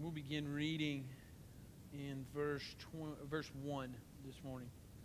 We'll begin reading in verse 1 this morning.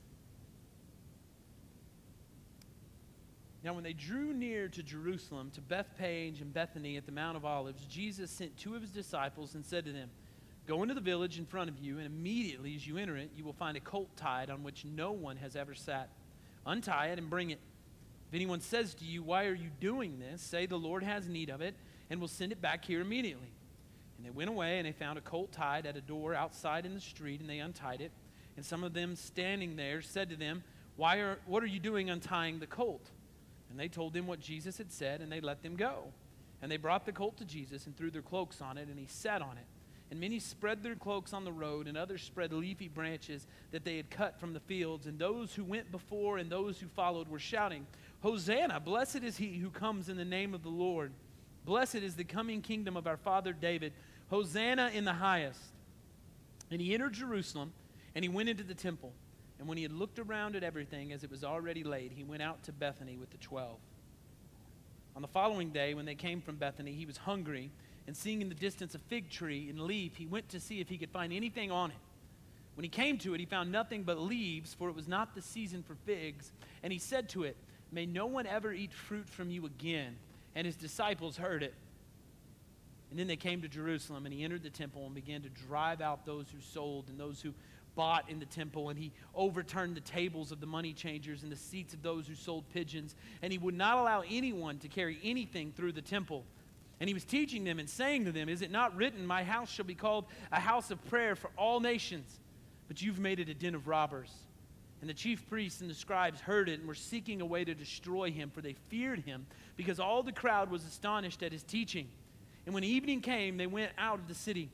Now when they drew near to Jerusalem, to Bethphage and Bethany at the Mount of Olives, Jesus sent two of his disciples and said to them, "Go into the village in front of you, and immediately as you enter it, you will find a colt tied on which no one has ever sat. Untie it and bring it. If anyone says to you, 'Why are you doing this?' say, 'The Lord has need of it, and will send it back here immediately.'" And they went away, and they found a colt tied at a door outside in the street, and they untied it. And some of them standing there said to them, what are you doing untying the colt?" And they told them what Jesus had said, and they let them go. And they brought the colt to Jesus and threw their cloaks on it, and he sat on it. And many spread their cloaks on the road, and others spread leafy branches that they had cut from the fields. And those who went before and those who followed were shouting, "Hosanna, blessed is he who comes in the name of the Lord. Blessed is the coming kingdom of our father David. Hosanna in the highest." And he entered Jerusalem, and he went into the temple. And when he had looked around at everything as it was already laid, he went out to Bethany with the 12. On the following day, when they came from Bethany, he was hungry, and seeing in the distance a fig tree in leaf, he went to see if he could find anything on it. When he came to it, he found nothing but leaves, for it was not the season for figs. And he said to it, "May no one ever eat fruit from you again." And his disciples heard it. And then they came to Jerusalem, and he entered the temple and began to drive out those who sold and those who bought in the temple. And he overturned the tables of the money changers and the seats of those who sold pigeons. And he would not allow anyone to carry anything through the temple. And he was teaching them and saying to them, "Is it not written, 'My house shall be called a house of prayer for all nations'? But you've made it a den of robbers." And the chief priests and the scribes heard it and were seeking a way to destroy him, for they feared him, because all the crowd was astonished at his teaching. And when evening came, they went out of the city.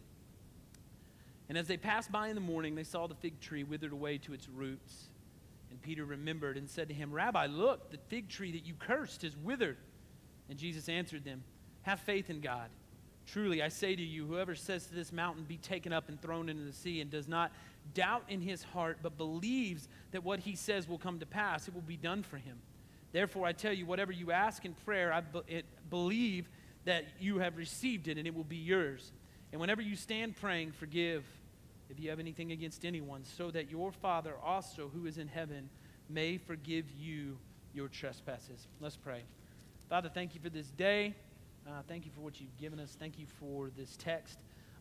And as they passed by in the morning, they saw the fig tree withered away to its roots. And Peter remembered and said to him, "Rabbi, look, the fig tree that you cursed is withered." And Jesus answered them, "Have faith in God. Truly, I say to you, whoever says to this mountain, 'Be taken up and thrown into the sea,' and does not doubt in his heart, but believes that what he says will come to pass, it will be done for him. Therefore, I tell you, whatever you ask in prayer, I believe that you have received it, and it will be yours. And whenever you stand praying, forgive if you have anything against anyone, so that your Father also, who is in heaven, may forgive you your trespasses." Let's pray. Father, thank you for this day. Thank you for what you've given us. Thank you for this text.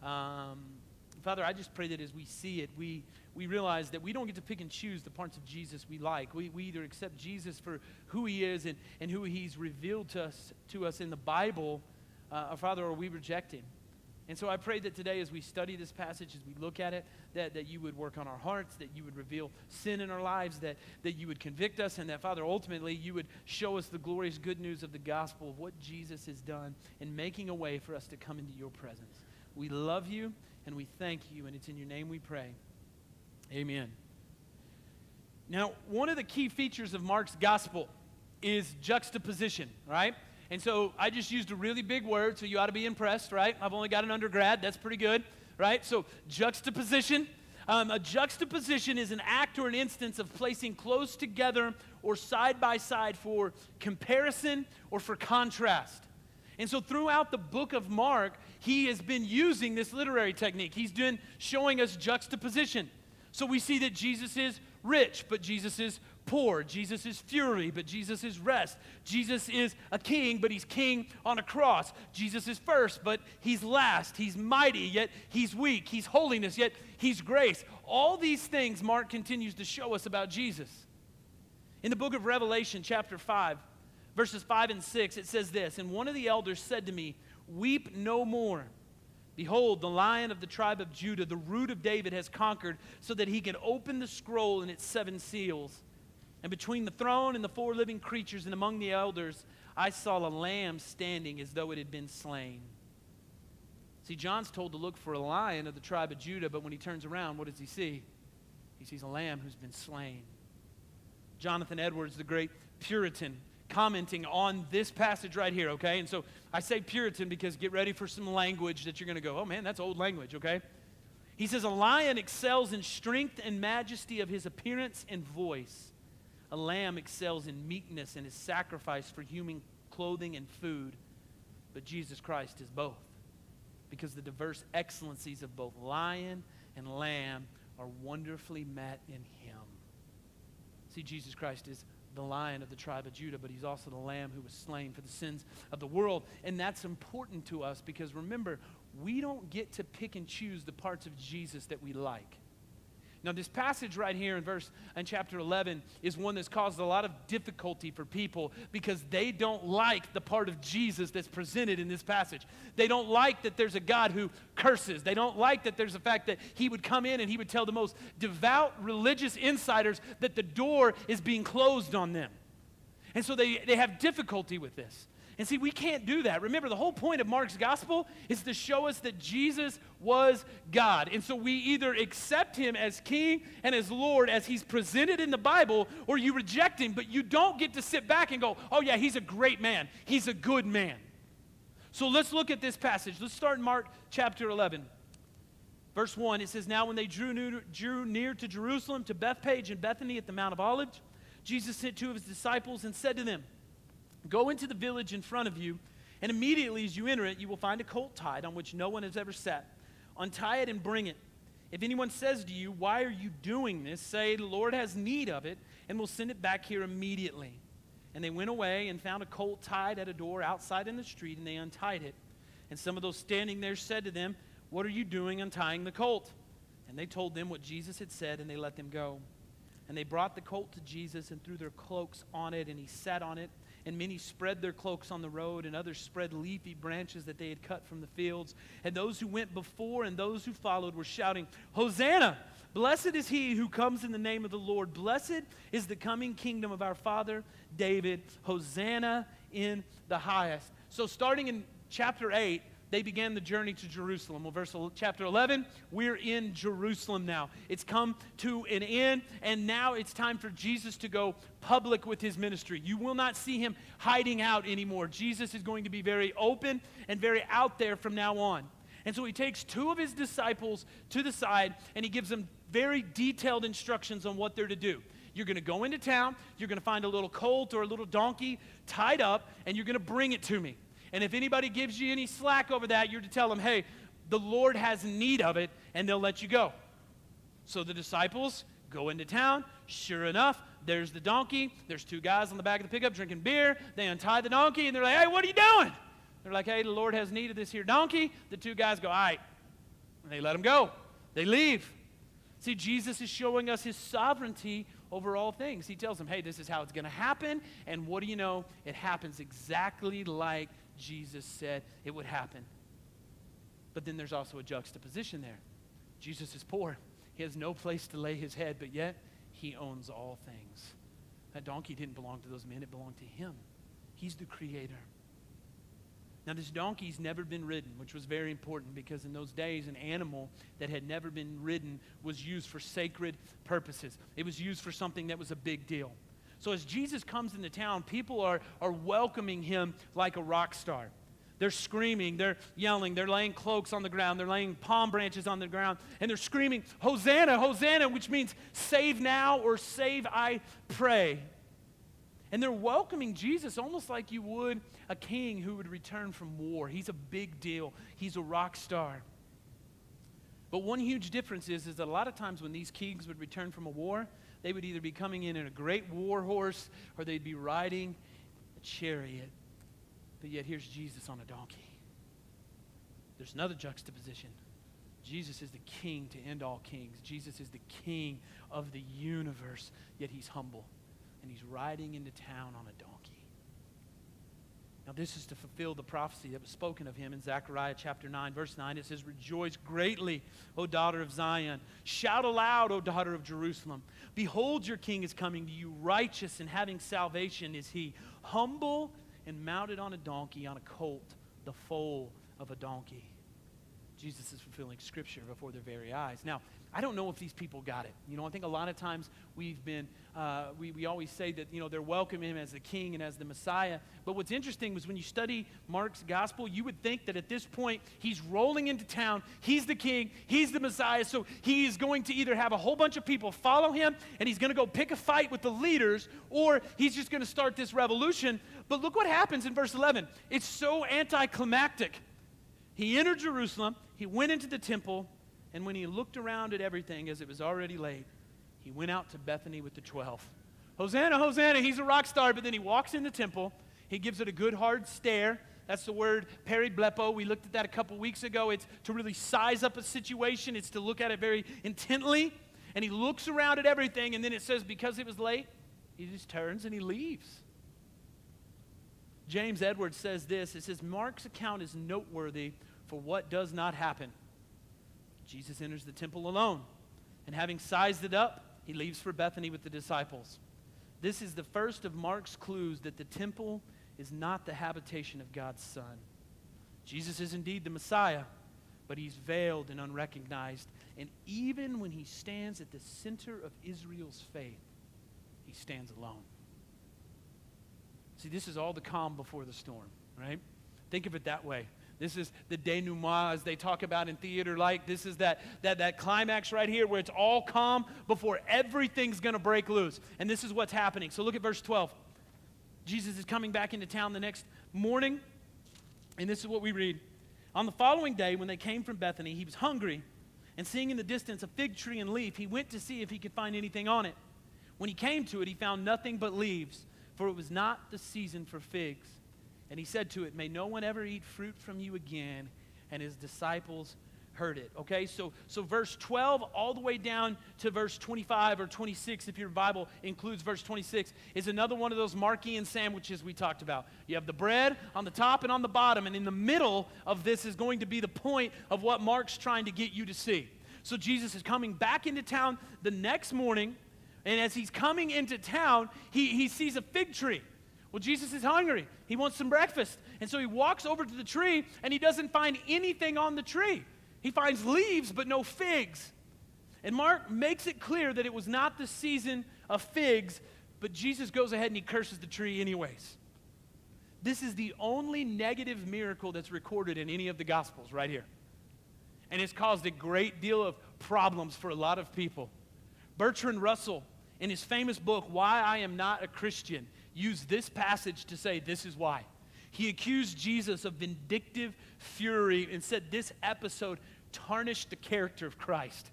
Father, I just pray that as we see it, we realize that we don't get to pick and choose the parts of Jesus we like. We either accept Jesus for who he is and who he's revealed to us in the Bible, Father, or we reject him. And so I pray that today as we study this passage, as we look at it, that you would work on our hearts, that you would reveal sin in our lives, that you would convict us, and that, Father, ultimately you would show us the glorious good news of the gospel of what Jesus has done in making a way for us to come into your presence. We love you and we thank you, and it's in your name we pray. Amen. Now, one of the key features of Mark's gospel is juxtaposition, right? And so I just used a really big word, so you ought to be impressed, right? I've only got an undergrad. That's pretty good, right? So juxtaposition. A juxtaposition is an act or an instance of placing close together or side by side for comparison or for contrast. And so throughout the book of Mark, he has been using this literary technique. He's been showing us juxtaposition. So we see that Jesus is rich, but Jesus is poor. Jesus is fury, but Jesus is rest. Jesus is a king, but he's king on a cross. Jesus is first, but he's last. He's mighty, yet he's weak. He's holiness, yet he's grace. All these things Mark continues to show us about Jesus. In the book of Revelation, chapter 5, verses 5 and 6, it says this, "And one of the elders said to me, 'Weep no more. Behold, the Lion of the tribe of Judah, the Root of David, has conquered so that he can open the scroll and its 7 seals. And between the throne and the 4 living creatures and among the elders, I saw a lamb standing as though it had been slain.'" See, John's told to look for a lion of the tribe of Judah, but when he turns around, what does he see? He sees a lamb who's been slain. Jonathan Edwards, the great Puritan, commenting on this passage right here, okay? And so I say Puritan because get ready for some language that you're going to go, "Oh man, that's old language," okay? He says, "A lion excels in strength and majesty of his appearance and voice. A lamb excels in meekness and is sacrificed for human clothing and food, but Jesus Christ is both." because the diverse excellencies of both lion and lamb are wonderfully met in him. See, Jesus Christ is the Lion of the tribe of Judah, but he's also the Lamb who was slain for the sins of the world. And that's important to us because remember, we don't get to pick and choose the parts of Jesus that we like. Now, this passage right here in chapter 11 is one that's caused a lot of difficulty for people because they don't like the part of Jesus that's presented in this passage. They don't like that there's a God who curses. They don't like that there's the fact that he would come in and he would tell the most devout religious insiders that the door is being closed on them. And so they have difficulty with this. And see, we can't do that. Remember, the whole point of Mark's gospel is to show us that Jesus was God. And so we either accept him as king and as Lord as he's presented in the Bible, or you reject him, but you don't get to sit back and go, oh yeah, he's a great man. He's a good man. So let's look at this passage. Let's start in Mark chapter 11. Verse 1, it says, now when they drew near to Jerusalem, to Bethphage and Bethany at the Mount of Olives, Jesus sent two of his disciples and said to them, go into the village in front of you, and immediately as you enter it, you will find a colt tied on which no one has ever sat. Untie it and bring it. If anyone says to you, why are you doing this? Say, the Lord has need of it, and will send it back here immediately. And they went away and found a colt tied at a door outside in the street, and they untied it. And some of those standing there said to them, what are you doing untying the colt? And they told them what Jesus had said, and they let them go. And they brought the colt to Jesus and threw their cloaks on it, and he sat on it. And many spread their cloaks on the road, and others spread leafy branches that they had cut from the fields. And those who went before and those who followed were shouting, Hosanna! Blessed is he who comes in the name of the Lord. Blessed is the coming kingdom of our father David. Hosanna in the highest. So starting in chapter 8, they began the journey to Jerusalem. Well, chapter 11, we're in Jerusalem now. It's come to an end, and now it's time for Jesus to go public with his ministry. You will not see him hiding out anymore. Jesus is going to be very open and very out there from now on. And so he takes two of his disciples to the side, and he gives them very detailed instructions on what they're to do. You're going to go into town, you're going to find a little colt or a little donkey tied up, and you're going to bring it to me. And if anybody gives you any slack over that, you're to tell them, hey, the Lord has need of it, and they'll let you go. So the disciples go into town. Sure enough, there's the donkey. There's two guys on the back of the pickup drinking beer. They untie the donkey, and they're like, hey, what are you doing? They're like, hey, the Lord has need of this here donkey. The two guys go, all right. And they let him go. They leave. See, Jesus is showing us his sovereignty over all things. He tells them, hey, this is how it's going to happen. And what do you know? It happens exactly like Jesus said it would happen. But then there's also a juxtaposition there. Jesus is poor. He has no place to lay his head, but yet he owns all things. That donkey didn't belong to those men. It belonged to him. He's the creator. Now, this donkey's never been ridden, which was very important because in those days, an animal that had never been ridden was used for sacred purposes. It was used for something that was a big deal. So as Jesus comes into town, people are welcoming him like a rock star. They're screaming, they're yelling, they're laying cloaks on the ground, they're laying palm branches on the ground, and they're screaming, Hosanna, Hosanna, which means save now or save, I pray. And they're welcoming Jesus almost like you would a king who would return from war. He's a big deal. He's a rock star. But one huge difference is that a lot of times when these kings would return from a war, they would either be coming in a great war horse or they'd be riding a chariot. But yet here's Jesus on a donkey. There's another juxtaposition. Jesus is the king to end all kings. Jesus is the king of the universe, yet he's humble. And he's riding into town on a donkey. Now this is to fulfill the prophecy that was spoken of him in Zechariah chapter 9, verse 9. It says, rejoice greatly, O daughter of Zion. Shout aloud, O daughter of Jerusalem. Behold, your king is coming to you. Righteous and having salvation is he. Humble and mounted on a donkey, on a colt, the foal of a donkey. Jesus is fulfilling Scripture before their very eyes. Now, I don't know if these people got it. You know, I think a lot of times we've been, we always say that, you know, they're welcoming him as the king and as the Messiah. But what's interesting was when you study Mark's gospel, you would think that at this point, he's rolling into town, he's the king, he's the Messiah, so he is going to either have a whole bunch of people follow him, and he's going to go pick a fight with the leaders, or he's just going to start this revolution. But look what happens in verse 11. It's so anticlimactic. He entered Jerusalem, he went into the temple, and when he looked around at everything as it was already laid, he went out to Bethany with the 12. Hosanna, Hosanna, he's a rock star, but then he walks in the temple, he gives it a good hard stare. That's the word periblepo. We looked at that a couple weeks ago. It's to really size up a situation. It's to look at it very intently. And he looks around at everything, and then it says because it was late, he just turns and he leaves. James Edwards says this. It says, Mark's account is noteworthy for what does not happen. Jesus enters the temple alone, and having sized it up, he leaves for Bethany with the disciples. This is the first of Mark's clues that the temple is not the habitation of God's Son. Jesus is indeed the Messiah, but he's veiled and unrecognized. And even when he stands at the center of Israel's faith, he stands alone. See, this is all the calm before the storm, right? Think of it that way. This is the denouement, as they talk about in theater, like this is that climax right here where it's all calm before everything's going to break loose. And this is what's happening. So look at verse 12. Jesus is coming back into town the next morning, and this is what we read. On the following day, when they came from Bethany, he was hungry, and seeing in the distance a fig tree and leaf, he went to see if he could find anything on it. When he came to it, he found nothing but leaves, for it was not the season for figs. And he said to it, may no one ever eat fruit from you again. And his disciples heard it. Okay, so verse 12 all the way down to verse 25 or 26, if your Bible includes verse 26, is another one of those Markian sandwiches we talked about. You have the bread on the top and on the bottom, and in the middle of this is going to be the point of what Mark's trying to get you to see. So Jesus is coming back into town the next morning, and as he's coming into town, he sees a fig tree. Well, Jesus is hungry. He wants some breakfast. And so he walks over to the tree, and he doesn't find anything on the tree. He finds leaves, but no figs. And Mark makes it clear that it was not the season of figs, but Jesus goes ahead and he curses the tree anyways. This is the only negative miracle that's recorded in any of the Gospels right here. And it's caused a great deal of problems for a lot of people. Bertrand Russell, in his famous book, Why I Am Not a Christian, used this passage to say this is why. He accused Jesus of vindictive fury and said this episode tarnished the character of Christ.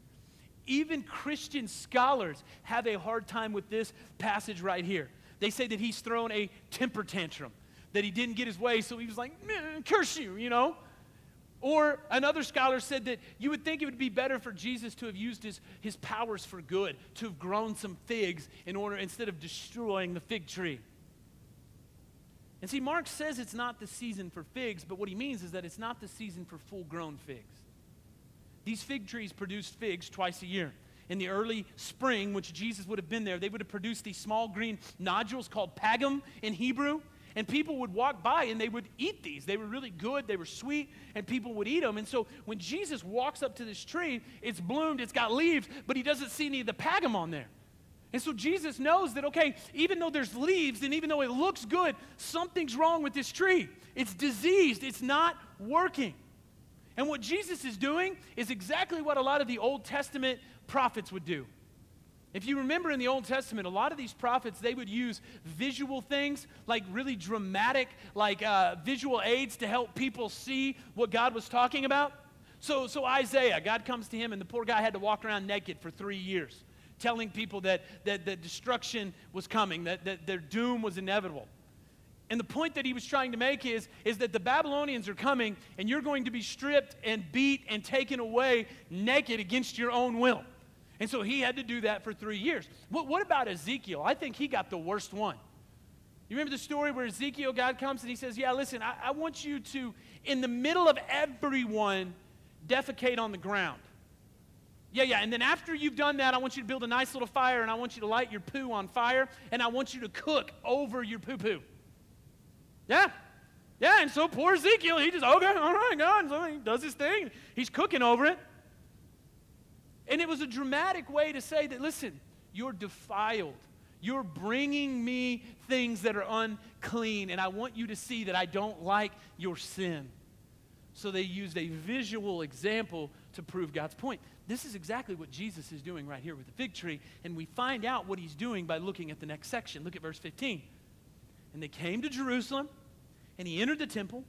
Even Christian scholars have a hard time with this passage right here. They say that he's thrown a temper tantrum, that he didn't get his way, so he was like, curse you, you know. Or another scholar said that you would think it would be better for Jesus to have used his powers for good, to have grown some figs instead of destroying the fig tree. And see, Mark says it's not the season for figs, but what he means is that it's not the season for full-grown figs. These fig trees produced figs twice a year. In the early spring, which Jesus would have been there, they would have produced these small green nodules called pagum in Hebrew, and people would walk by and they would eat these. They were really good, they were sweet, and people would eat them. And so when Jesus walks up to this tree, it's bloomed, it's got leaves, but he doesn't see any of the pagum on there. And so Jesus knows that, okay, even though there's leaves and even though it looks good, something's wrong with this tree. It's diseased. It's not working. And what Jesus is doing is exactly what a lot of the Old Testament prophets would do. If you remember in the Old Testament, a lot of these prophets, they would use visual things, like really dramatic, like visual aids to help people see what God was talking about. So Isaiah, God comes to him and the poor guy had to walk around naked for 3 years, telling people that destruction was coming, that their doom was inevitable. And the point that he was trying to make is that the Babylonians are coming and you're going to be stripped and beat and taken away naked against your own will. And so he had to do that for 3 years. What about Ezekiel? I think he got the worst one. You remember the story where Ezekiel, God comes and he says, yeah, listen, I want you to, in the middle of everyone, defecate on the ground. Yeah, and then after you've done that, I want you to build a nice little fire, and I want you to light your poo on fire, and I want you to cook over your poo-poo. Yeah, and so poor Ezekiel, he just, okay, all right, God, so he does his thing. He's cooking over it. And it was a dramatic way to say that, listen, you're defiled. You're bringing me things that are unclean, and I want you to see that I don't like your sin. So they used a visual example to prove God's point. This is exactly what Jesus is doing right here with the fig tree, and we find out what he's doing by looking at the next section. Look at verse 15. And they came to Jerusalem, and he entered the temple,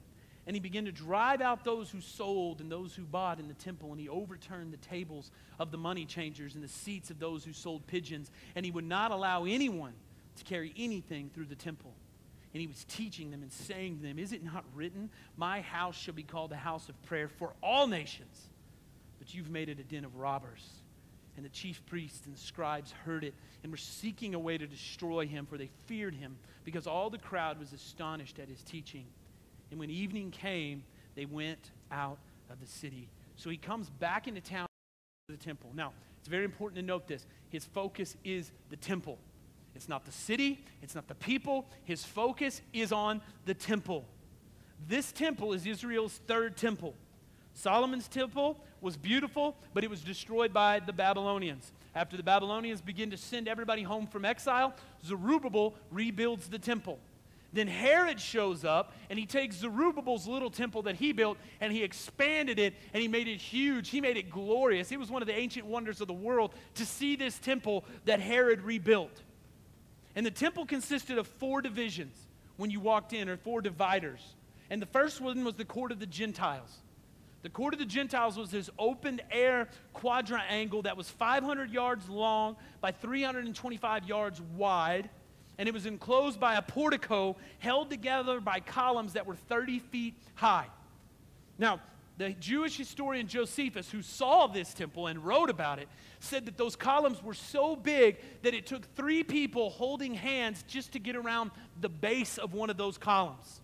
And he began to drive out those who sold and those who bought in the temple, and he overturned the tables of the money changers and the seats of those who sold pigeons, and he would not allow anyone to carry anything through the temple. And he was teaching them and saying to them, "Is it not written, my house shall be called a house of prayer for all nations? But you've made it a den of robbers." And the chief priests and the scribes heard it and were seeking a way to destroy him, for they feared him, because all the crowd was astonished at his teaching. And when evening came, they went out of the city. So he comes back into town to the temple. Now, it's very important to note this. His focus is the temple. It's not the city. It's not the people. His focus is on the temple. This temple is Israel's third temple. Solomon's temple was beautiful, but it was destroyed by the Babylonians. After the Babylonians begin to send everybody home from exile, Zerubbabel rebuilds the temple. Then Herod shows up, and he takes Zerubbabel's little temple that he built, and he expanded it, and he made it huge. He made it glorious. It was one of the ancient wonders of the world to see this temple that Herod rebuilt. And the temple consisted of 4 divisions when you walked in, or 4 dividers. And the first one was the court of the Gentiles. The court of the Gentiles was this open-air quadrangle that was 500 yards long by 325 yards wide, and it was enclosed by a portico held together by columns that were 30 feet high. Now, the Jewish historian Josephus, who saw this temple and wrote about it, said that those columns were so big that it took 3 people holding hands just to get around the base of one of those columns.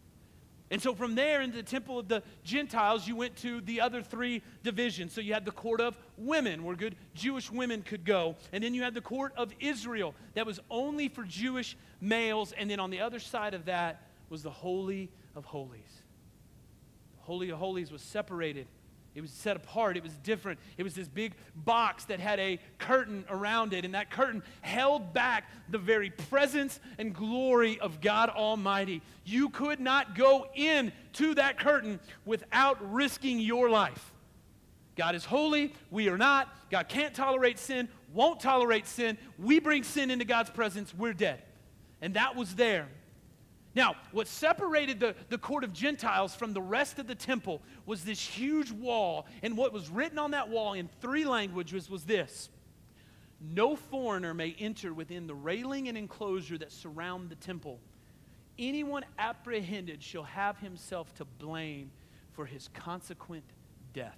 And so from there into the temple of the Gentiles, you went to the other 3 divisions. So you had the court of women, where good Jewish women could go. And then you had the court of Israel, that was only for Jewish males. And then on the other side of that was the Holy of Holies. The Holy of Holies was separated. It was set apart. It was different. It was this big box that had a curtain around it, and that curtain held back the very presence and glory of God Almighty. You could not go in to that curtain without risking your life. God is holy. We are not. God can't tolerate sin, won't tolerate sin. We bring sin into God's presence, we're dead. And that was there. Now, what separated the court of Gentiles from the rest of the temple was this huge wall, and what was written on that wall in 3 languages was this: "No foreigner may enter within the railing and enclosure that surround the temple. Anyone apprehended shall have himself to blame for his consequent death."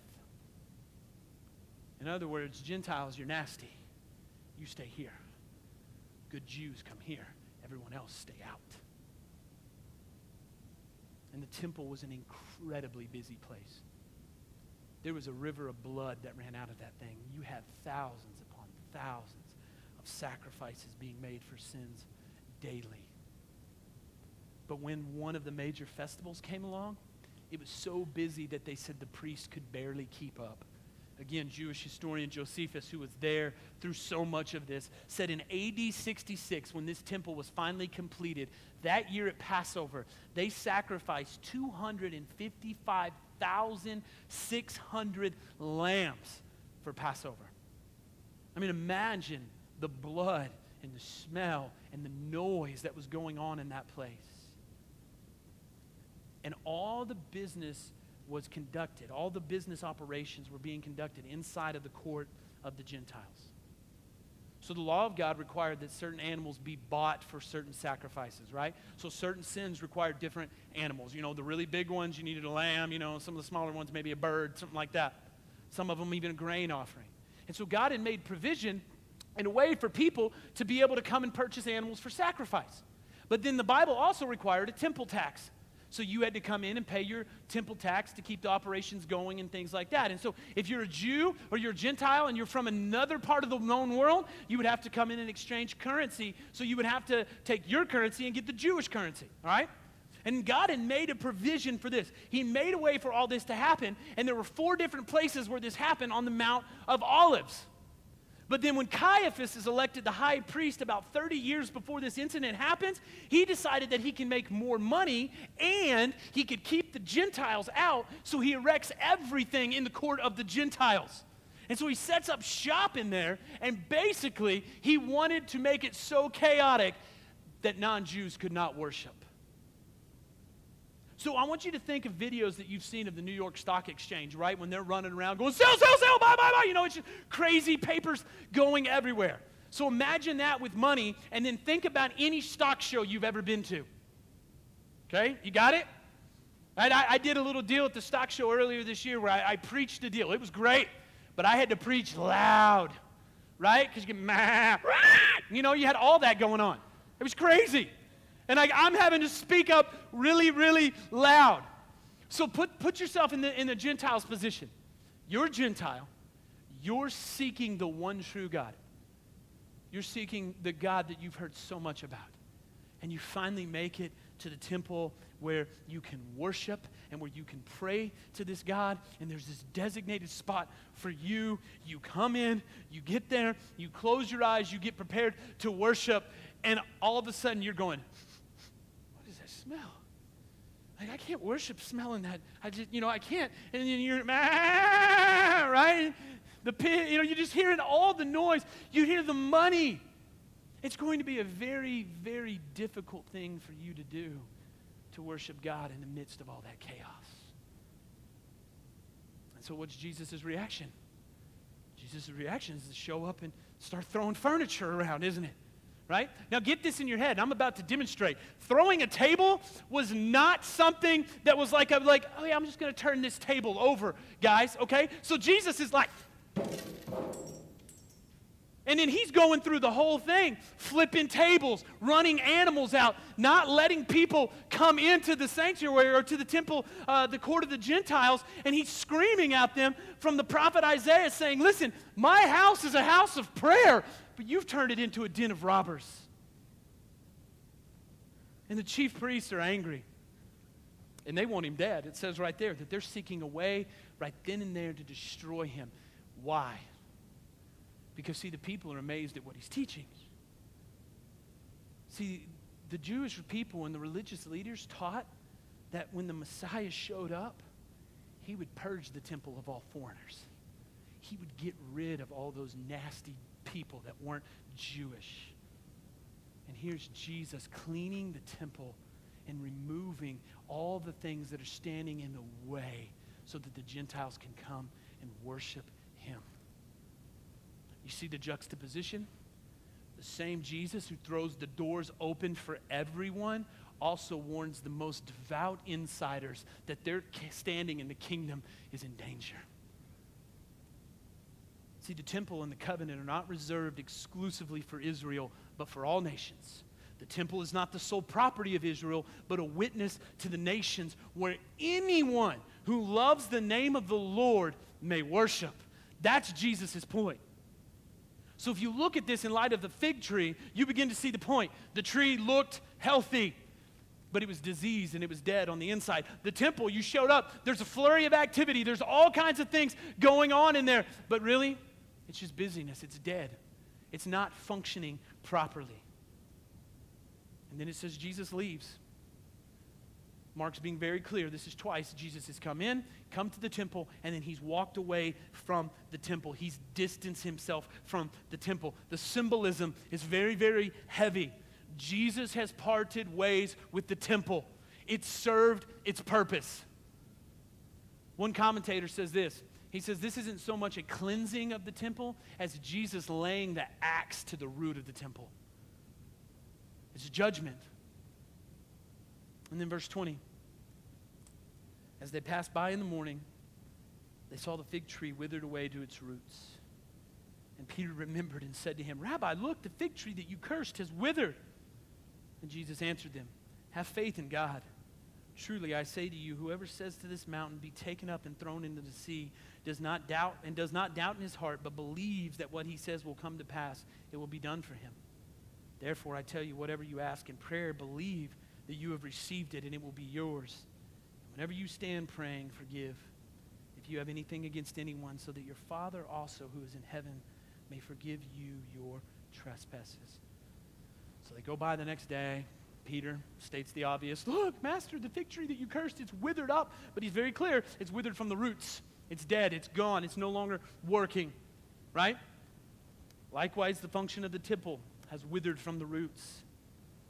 In other words, Gentiles, you're nasty. You stay here. Good Jews come here. Everyone else stay out. And the temple was an incredibly busy place. There was a river of blood that ran out of that thing. You had thousands upon thousands of sacrifices being made for sins daily. But when one of the major festivals came along, it was so busy that they said the priest could barely keep up. Again, Jewish historian Josephus, who was there through so much of this, said in AD 66, when this temple was finally completed, that year at Passover, they sacrificed 255,600 lambs for Passover. I mean, imagine the blood and the smell and the noise that was going on in that place. And all the business was conducted. All the business operations were being conducted inside of the court of the Gentiles. So the law of God required that certain animals be bought for certain sacrifices, right? So certain sins required different animals. You know, the really big ones, you needed a lamb. You know, some of the smaller ones, maybe a bird, something like that. Some of them even a grain offering. And so God had made provision in a way for people to be able to come and purchase animals for sacrifice. But then the Bible also required a temple tax. So you had to come in and pay your temple tax to keep the operations going and things like that. And so if you're a Jew or you're a Gentile and you're from another part of the known world, you would have to come in and exchange currency. So you would have to take your currency and get the Jewish currency, all right? And God had made a provision for this. He made a way for all this to happen, and there were 4 different places where this happened on the Mount of Olives. But then when Caiaphas is elected the high priest about 30 years before this incident happens, he decided that he can make more money and he could keep the Gentiles out, so he erects everything in the court of the Gentiles. And so he sets up shop in there, and basically he wanted to make it so chaotic that non-Jews could not worship. So I want you to think of videos that you've seen of the New York Stock Exchange, right? When they're running around going, sell, sell, sell, buy, buy, buy. You know, it's just crazy papers going everywhere. So imagine that with money, and then think about any stock show you've ever been to. Okay, you got it? I did a little deal at the stock show earlier this year where I preached a deal. It was great, but I had to preach loud, right? Because you get, you know, you had all that going on. It was crazy. And I'm having to speak up really, really loud. So put yourself in the Gentile's position. You're a Gentile. You're seeking the one true God. You're seeking the God that you've heard so much about. And you finally make it to the temple where you can worship and where you can pray to this God. And there's this designated spot for you. You come in, you get there, you close your eyes, you get prepared to worship. And all of a sudden you're going, what does that smell? Like, I can't worship smelling that. I can't. And then you're, right? The pit, you're just hearing all the noise. You hear the money. It's going to be a very, very difficult thing for you to do, to worship God in the midst of all that chaos. And so what's Jesus' reaction? Jesus' reaction is to show up and start throwing furniture around, isn't it? Right? Now get this in your head. I'm about to demonstrate. Throwing a table was not something that was like, oh yeah, I'm just going to turn this table over, guys, okay? So Jesus is like, and then he's going through the whole thing, flipping tables, running animals out, not letting people come into the sanctuary or to the temple, the court of the Gentiles, and he's screaming at them from the prophet Isaiah saying, listen, my house is a house of prayer, but you've turned it into a den of robbers. And the chief priests are angry, and they want him dead. It says right there that they're seeking a way right then and there to destroy him. Why? Because, see, the people are amazed at what he's teaching. See, the Jewish people and the religious leaders taught that when the Messiah showed up, he would purge the temple of all foreigners. He would get rid of all those nasty people that weren't Jewish. And here's Jesus cleaning the temple and removing all the things that are standing in the way so that the Gentiles can come and worship him. You see the juxtaposition? The same Jesus who throws the doors open for everyone also warns the most devout insiders that their standing in the kingdom is in danger. See, the temple and the covenant are not reserved exclusively for Israel, but for all nations. The temple is not the sole property of Israel, but a witness to the nations where anyone who loves the name of the Lord may worship. That's Jesus' point. So if you look at this in light of the fig tree, you begin to see the point. The tree looked healthy, but it was diseased and it was dead on the inside. The temple, you showed up, there's a flurry of activity, there's all kinds of things going on in there, but really, it's just busyness, it's dead. It's not functioning properly. And then it says Jesus leaves. Mark's being very clear. This is twice. Jesus has come to the temple, and then he's walked away from the temple. He's distanced himself from the temple. The symbolism is very, very heavy. Jesus has parted ways with the temple. It served its purpose. One commentator says this. He says this isn't so much a cleansing of the temple as Jesus laying the axe to the root of the temple. It's judgment. And then verse 20. As they passed by in the morning, they saw the fig tree withered away to its roots. And Peter remembered and said to him, Rabbi, look, the fig tree that you cursed has withered. And Jesus answered them, have faith in God. Truly, I say to you, whoever says to this mountain, be taken up and thrown into the sea, does not doubt in his heart, but believes that what he says will come to pass, it will be done for him. Therefore, I tell you, whatever you ask in prayer, believe that you have received it and it will be yours. Whenever you stand praying, forgive if you have anything against anyone, so that your Father also who is in heaven may forgive you your trespasses. So they go by the next day. Peter states the obvious. Look, Master, the fig tree that you cursed, it's withered up. But he's very clear, it's withered from the roots. It's dead, it's gone, it's no longer working, right? Likewise, the function of the temple has withered from the roots.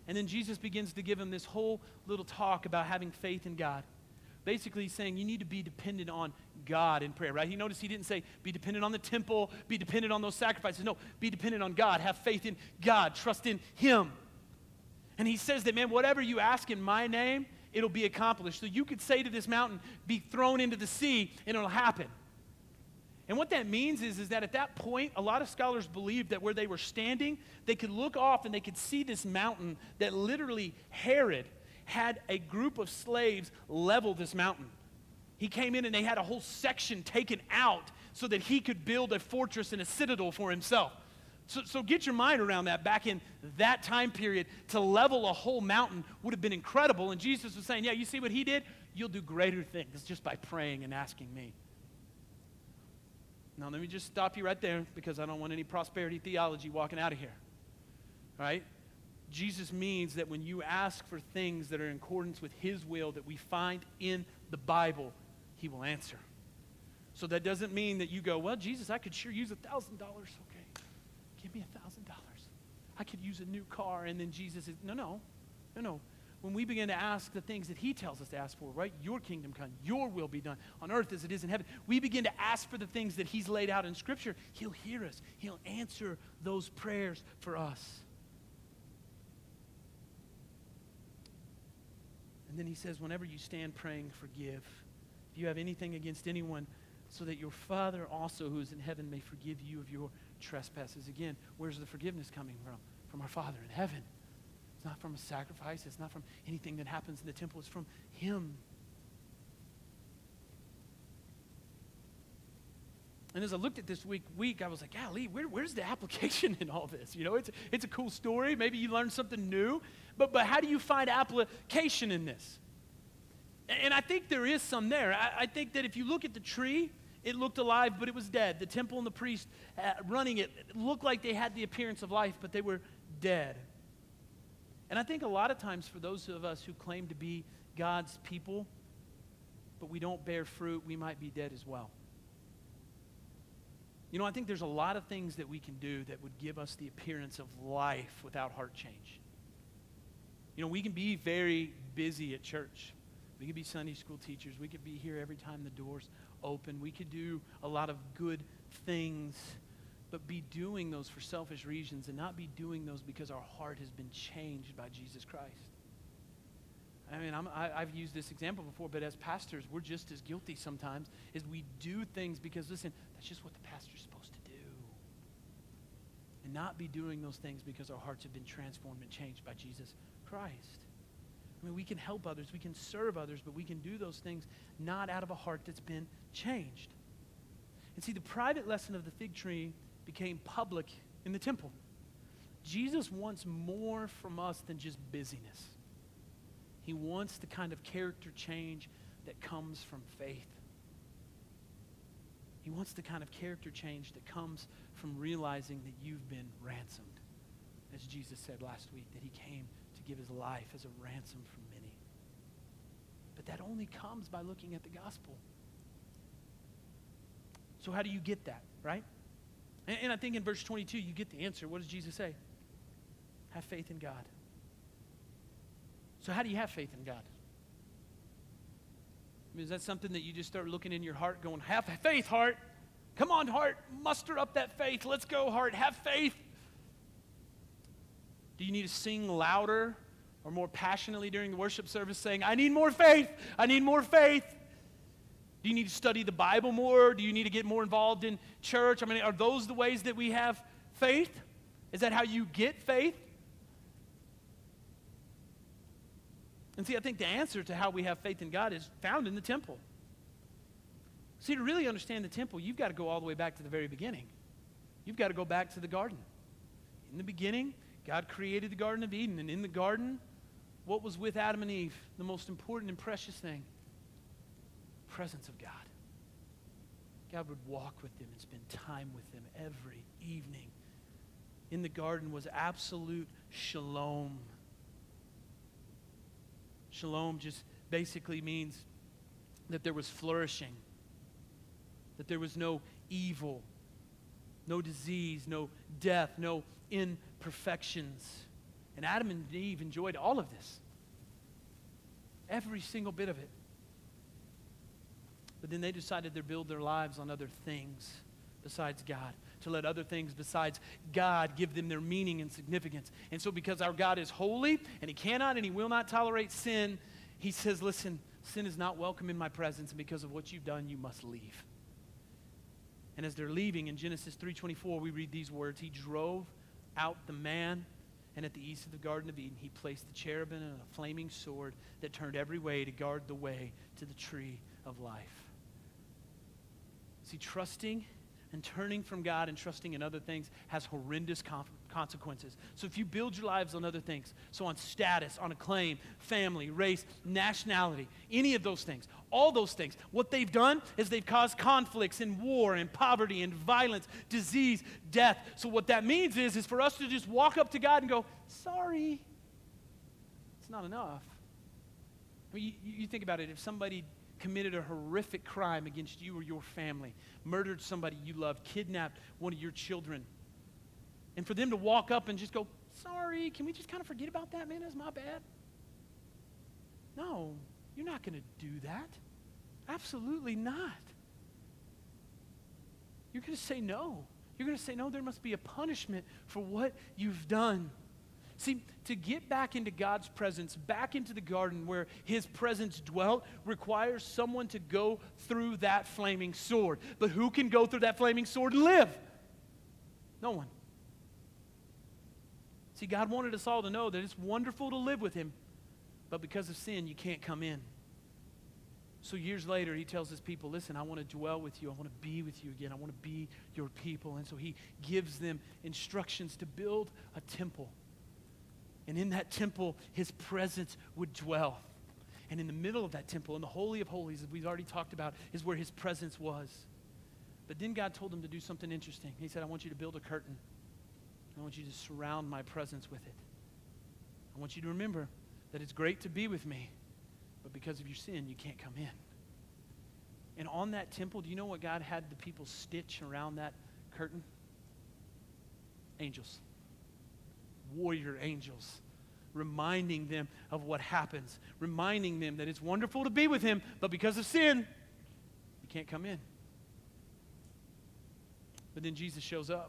And then Jesus begins to give him this whole little talk about having faith in God. Basically, he's saying you need to be dependent on God in prayer, right? He noticed he didn't say be dependent on the temple, be dependent on those sacrifices. No, be dependent on God. Have faith in God. Trust in him. And he says that, man, whatever you ask in my name, it'll be accomplished. So you could say to this mountain, be thrown into the sea, and it'll happen. And what that means is that at that point, a lot of scholars believed that where they were standing, they could look off and they could see this mountain that literally Herod had a group of slaves level this mountain. He came in and they had a whole section taken out so that he could build a fortress and a citadel for himself. So get your mind around that. Back in that time period, to level a whole mountain would have been incredible. And Jesus was saying, yeah, you see what he did? You'll do greater things just by praying and asking me. Now, let me just stop you right there because I don't want any prosperity theology walking out of here. All right? Jesus means that when you ask for things that are in accordance with his will that we find in the Bible, he will answer. So that doesn't mean that you go, well, Jesus, I could sure use $1,000. Okay, give me $1,000. I could use a new car. And then Jesus is, no. When we begin to ask the things that he tells us to ask for, right? Your kingdom come, your will be done on earth as it is in heaven. We begin to ask for the things that he's laid out in Scripture. He'll hear us. He'll answer those prayers for us. And then he says, whenever you stand praying, forgive. If you have anything against anyone, so that your Father also who is in heaven may forgive you of your trespasses. Again, where's the forgiveness coming from? From our Father in heaven. It's not from a sacrifice. It's not from anything that happens in the temple. It's from him. And as I looked at this week, I was like, golly, where's the application in all this? You know, it's a cool story. Maybe you learned something new. But how do you find application in this? And I think there is some there. I think that if you look at the tree, it looked alive, but it was dead. The temple and the priest running it looked like they had the appearance of life, but they were dead. And I think a lot of times for those of us who claim to be God's people, but we don't bear fruit, we might be dead as well. You know, I think there's a lot of things that we can do that would give us the appearance of life without heart change. You know, we can be very busy at church. We could be Sunday school teachers. We could be here every time the doors open. We could do a lot of good things, but be doing those for selfish reasons and not be doing those because our heart has been changed by Jesus Christ. I mean, I've used this example before, but as pastors, we're just as guilty sometimes as we do things because, listen, that's just what the pastor's supposed to do. And not be doing those things because our hearts have been transformed and changed by Jesus Christ. I mean, we can help others, we can serve others, but we can do those things not out of a heart that's been changed. And see, the private lesson of the fig tree became public in the temple. Jesus wants more from us than just busyness. He wants the kind of character change that comes from faith. He wants the kind of character change that comes from realizing that you've been ransomed. As Jesus said last week, that he came to give his life as a ransom for many. But that only comes by looking at the gospel. So how do you get that, right? And I think in verse 22, you get the answer. What does Jesus say? Have faith in God. So how do you have faith in God? I mean, is that something that you just start looking in your heart going, have faith, heart. Come on, heart. Muster up that faith. Let's go, heart. Have faith. Do you need to sing louder or more passionately during the worship service saying, I need more faith. I need more faith. Do you need to study the Bible more? Do you need to get more involved in church? I mean, are those the ways that we have faith? Is that how you get faith? And see, I think the answer to how we have faith in God is found in the temple. See, to really understand the temple, you've got to go all the way back to the very beginning. You've got to go back to the garden. In the beginning, God created the Garden of Eden. And in the garden, what was with Adam and Eve? The most important and precious thing. Presence of God. God would walk with them and spend time with them every evening. In the garden was absolute shalom. Shalom just basically means that there was flourishing, that there was no evil, no disease, no death, no imperfections. And Adam and Eve enjoyed all of this. Every single bit of it. But then they decided to build their lives on other things besides God, to let other things besides God give them their meaning and significance. And so because our God is holy, and he cannot and he will not tolerate sin, he says, listen, sin is not welcome in my presence, and because of what you've done, you must leave. And as they're leaving, in Genesis 3:24, we read these words, he drove out the man, and at the east of the Garden of Eden, he placed the cherubim and a flaming sword that turned every way to guard the way to the tree of life. See, trusting and turning from God and trusting in other things has horrendous consequences. So if you build your lives on other things, so on status, on acclaim, family, race, nationality, any of those things, all those things, what they've done is they've caused conflicts and war and poverty and violence, disease, death. So what that means is for us to just walk up to God and go, sorry, it's not enough. I mean, you think about it. If somebody committed a horrific crime against you or your family, murdered somebody you loved, kidnapped one of your children, and for them to walk up and just go, sorry, can we just kind of forget about that, man? That's my bad. No, you're not going to do that. Absolutely not. You're going to say no. You're going to say, no, there must be a punishment for what you've done. See, to get back into God's presence, back into the garden where his presence dwelt, requires someone to go through that flaming sword. But who can go through that flaming sword and live? No one. See, God wanted us all to know that it's wonderful to live with him, but because of sin, you can't come in. So years later, he tells his people, listen, I want to dwell with you. I want to be with you again. I want to be your people. And so he gives them instructions to build a temple. And in that temple, his presence would dwell. And in the middle of that temple, in the Holy of Holies, as we've already talked about, is where his presence was. But then God told him to do something interesting. He said, I want you to build a curtain. I want you to surround my presence with it. I want you to remember that it's great to be with me, but because of your sin, you can't come in. And on that temple, do you know what God had the people stitch around that curtain? Angels. Warrior angels, reminding them of what happens, reminding them that it's wonderful to be with him, but because of sin, you can't come in. But then Jesus shows up.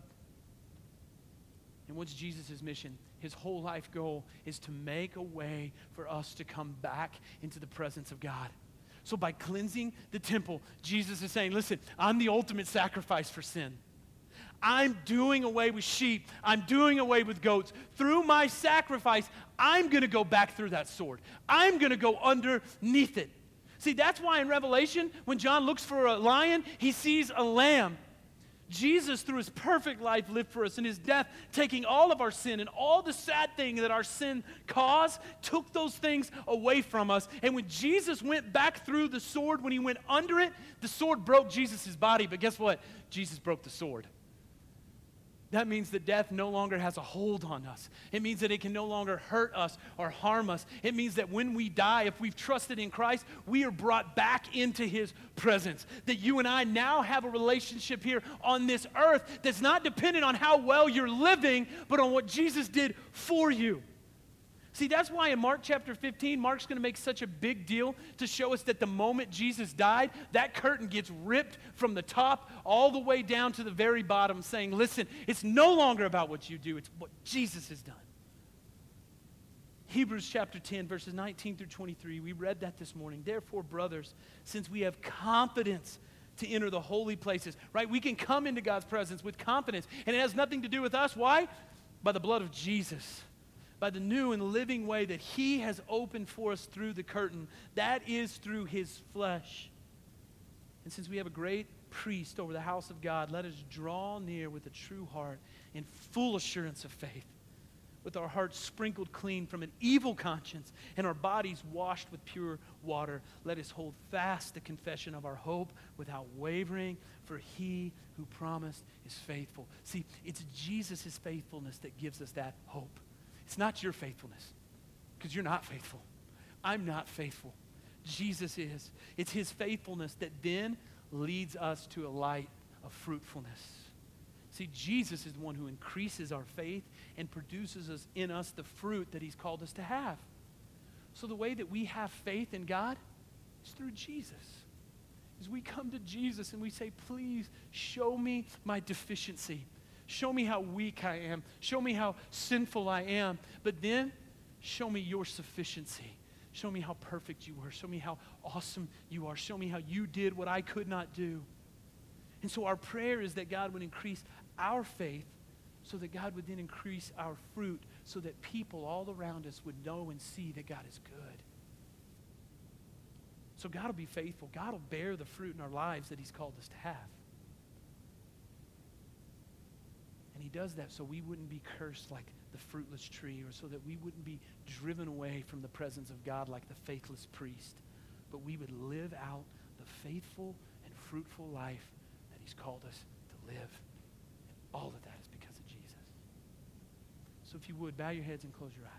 And what's Jesus' mission? His whole life goal is to make a way for us to come back into the presence of God. So by cleansing the temple, Jesus is saying, listen, I'm the ultimate sacrifice for sin. I'm doing away with sheep. I'm doing away with goats. Through my sacrifice, I'm going to go back through that sword. I'm going to go underneath it. See, that's why in Revelation, when John looks for a lion, he sees a lamb. Jesus, through his perfect life, lived for us, and his death, taking all of our sin and all the sad thing that our sin caused, took those things away from us. And when Jesus went back through the sword, when he went under it, the sword broke Jesus' body. But guess what? Jesus broke the sword. That means that death no longer has a hold on us. It means that it can no longer hurt us or harm us. It means that when we die, if we've trusted in Christ, we are brought back into his presence. That you and I now have a relationship here on this earth that's not dependent on how well you're living, but on what Jesus did for you. See, that's why in Mark chapter 15, Mark's going to make such a big deal to show us that the moment Jesus died, that curtain gets ripped from the top all the way down to the very bottom, saying, listen, it's no longer about what you do, it's what Jesus has done. Hebrews chapter 10, verses 19 through 23, we read that this morning. Therefore, brothers, since we have confidence to enter the holy places, right? We can come into God's presence with confidence, and it has nothing to do with us. Why? By the blood of Jesus. By the new and living way that he has opened for us through the curtain. That is through his flesh. And since we have a great priest over the house of God, let us draw near with a true heart in full assurance of faith, with our hearts sprinkled clean from an evil conscience and our bodies washed with pure water. Let us hold fast the confession of our hope without wavering, for he who promised is faithful. See, it's Jesus' faithfulness that gives us that hope. It's not your faithfulness, because you're not faithful. I'm not faithful. Jesus is. It's his faithfulness that then leads us to a light of fruitfulness. See, Jesus is the one who increases our faith and produces in us the fruit that he's called us to have. So the way that we have faith in God is through Jesus. As we come to Jesus and we say, please show me my deficiency. Show me how weak I am. Show me how sinful I am. But then, show me your sufficiency. Show me how perfect you are. Show me how awesome you are. Show me how you did what I could not do. And so our prayer is that God would increase our faith so that God would then increase our fruit so that people all around us would know and see that God is good. So God will be faithful. God will bear the fruit in our lives that he's called us to have. And he does that so we wouldn't be cursed like the fruitless tree, or so that we wouldn't be driven away from the presence of God like the faithless priest, but we would live out the faithful and fruitful life that he's called us to live. And all of that is because of Jesus. So if you would, bow your heads and close your eyes.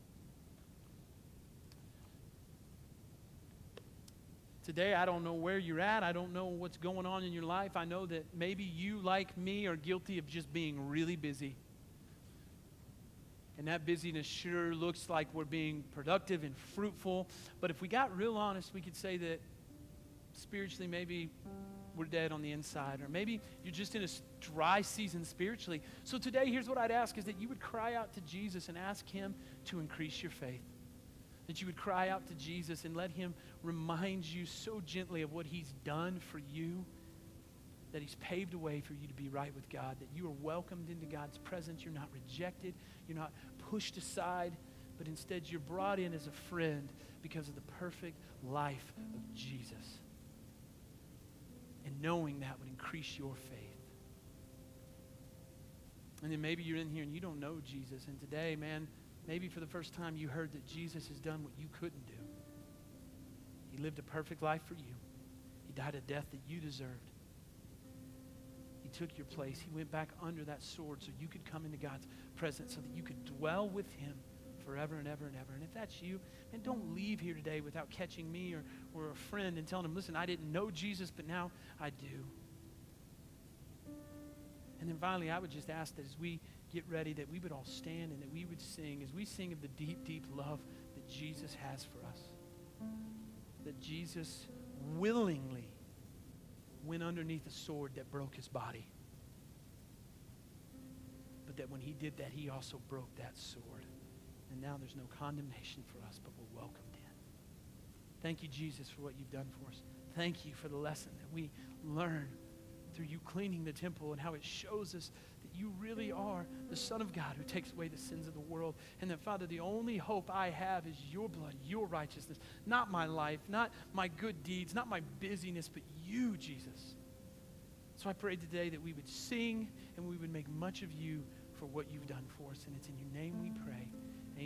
Today, I don't know where you're at. I don't know what's going on in your life. I know that maybe you, like me, are guilty of just being really busy. And that busyness sure looks like we're being productive and fruitful. But if we got real honest, we could say that spiritually maybe we're dead on the inside. Or maybe you're just in a dry season spiritually. So today, here's what I'd ask is that you would cry out to Jesus and ask him to increase your faith. That you would cry out to Jesus and let him remind you so gently of what he's done for you, that he's paved a way for you to be right with God, that you are welcomed into God's presence. You're not rejected. You're not pushed aside, but instead you're brought in as a friend because of the perfect life of Jesus. And knowing that would increase your faith. And then maybe you're in here and you don't know Jesus, and today, man, maybe for the first time you heard that Jesus has done what you couldn't do. He lived a perfect life for you. He died a death that you deserved. He took your place. He went back under that sword so you could come into God's presence, so that you could dwell with him forever and ever and ever. And if that's you, man, don't leave here today without catching me or a friend and telling him, listen, I didn't know Jesus, but now I do. And then finally, I would just ask that as we get ready, that we would all stand and that we would sing, as we sing of the deep, deep love that Jesus has for us. That Jesus willingly went underneath a sword that broke his body. But that when he did that, he also broke that sword. And now there's no condemnation for us, but we're welcomed in. Thank you, Jesus, for what you've done for us. Thank you for the lesson that we learn through you cleaning the temple, and how it shows us that you really are the Son of God who takes away the sins of the world. And that, Father, the only hope I have is your blood, your righteousness, not my life, not my good deeds, not my busyness, but you, Jesus. So I pray today that we would sing and we would make much of you for what you've done for us. And it's in your name we pray.